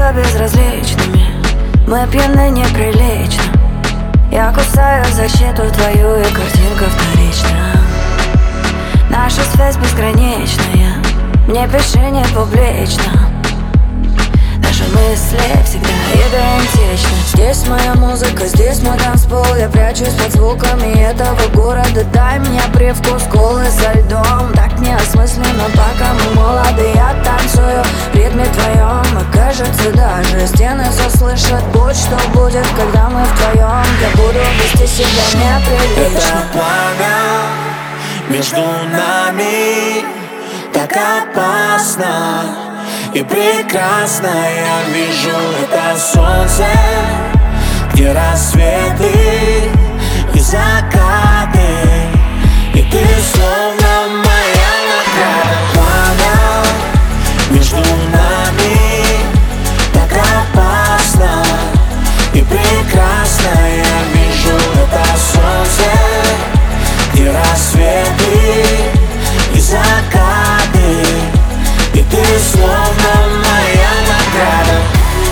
стало безразличными. Мы пьяны неприлично. Я кусаю защиту твою, и картинка вторична. Наша связь безграничная. Мне пиши не публично. Наши мысли всегда идентичны. Здесь моя музыка, здесь мой танцпол. Я прячусь под звуками этого города. Дай мне привкус колы со льдом. Так неосмысленно, пока мы молоды. Я танцую в ритме твоем. И кажется, даже стены заслышат. Будь что будет, когда мы вдвоем. Я буду вести себя неприлично. Это пламя между нами так опасно и прекрасно. Я вижу это солнце, где рассветы и закаты, и ты словно моя награда. Пламя между нами так опасно и прекрасно. Я вижу это солнце, где рассветы и закаты, и ты словно моя награда.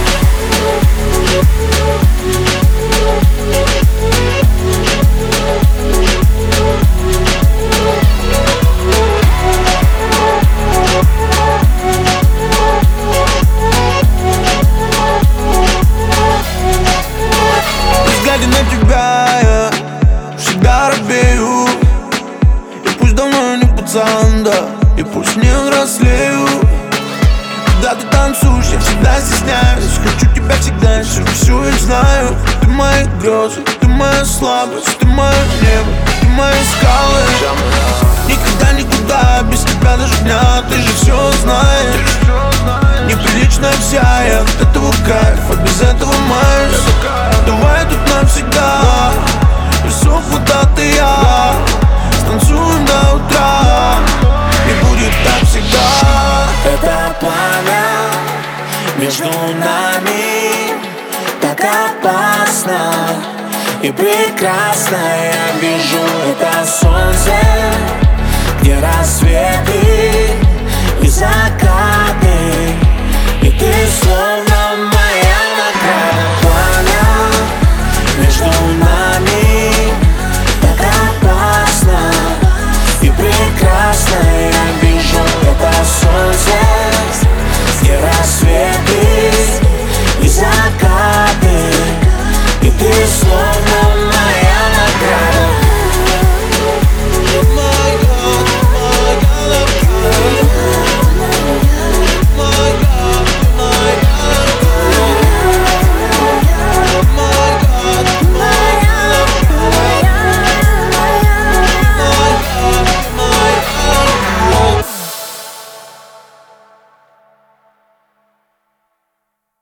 Глядя на тебя, я всегда робею. И пусть давно я не пацан, да, и пусть не взрослею. Когда ты танцуешь, я всегда стесняюсь. Хочу тебя всегда, всю их знаю. Ты мои грезы, ты моя слабость, ты мое небо, ты мои скалы. Никогда никуда без тебя даже дня, ты же все знаешь. Неприличная вся, я от этого кайф, а без этого маюсь. Давай тут навсегда, весов вода ты я. Станцуем до утра, и будет так всегда. Это пламя между нами так опасно и прекрасно. Я вижу это солнце,